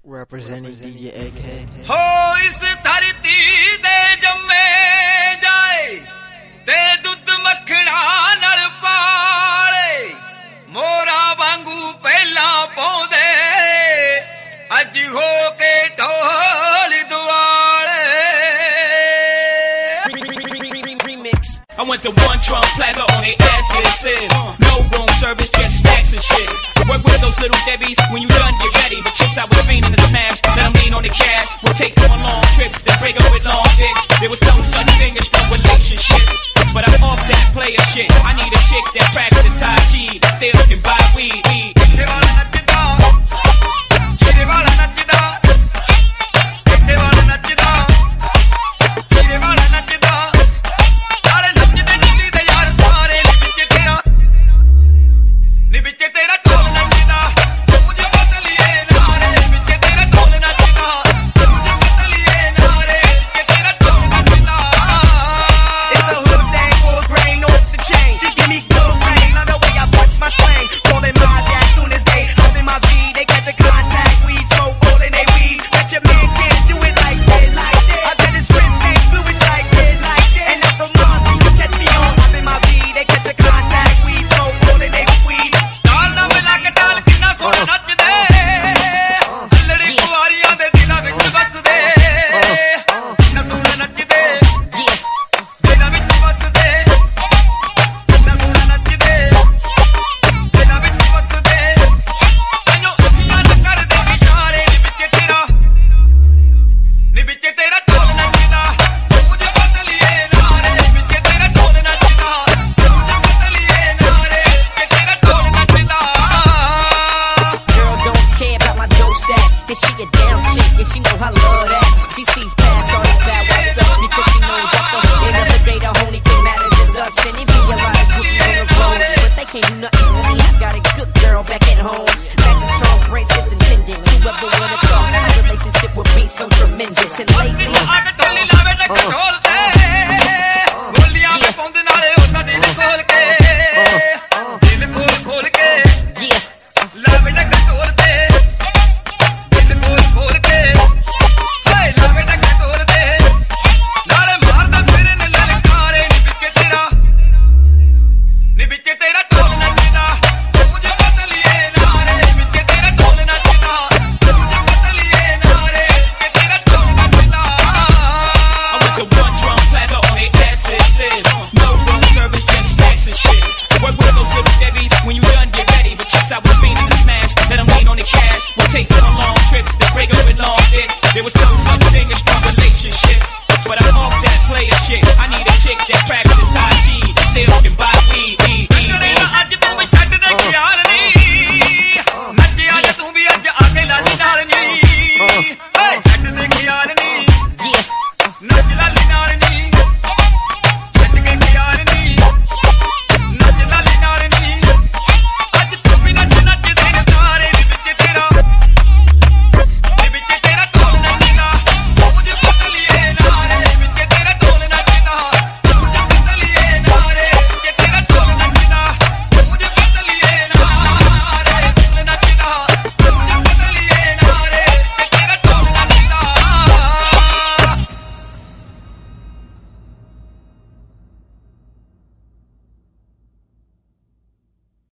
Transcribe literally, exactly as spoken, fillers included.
Representing D J A K. हो इस धरती दे जम्मे जाए दे दुध मखना नल पाले मोरा वांगू पहला पौंदे अज हो के ढोल दुआले. I went to one Trump Plaza on their asses. No room service, just snacks and shit. Work with those little Debbies. When you done, get ready. But chicks I was fiending to smash. Let them lean on the cash. We'll take you on long trips. Then break up with long dick. There was no such thing as strong relationships. But I'm off that player shit. I need a chick that practices Tai Chi. That still can buy weed. Get it all in the dog. Get it all in the dog. Get it all in the dog. Get it all in the dog. Nibicche tera tol nachda mujhe badliye naare nibicche tera tol nachda mujhe badliye naare nibicche tera tol nachda. It's a hood thing, full grain off the chain. She give me good rain, love the way I punch my slang. Calling my jack soon as they hop in my V, they catch a contact. Weed smoke all in they weed. Bet your man can't do it like this, like this. I bet his wrist ain't fluid like this, like this. And that's the monster you catch me on, hop in my V, they catch a contact. Weed smoke all in they weed. She a down chick and she know I love that. She sees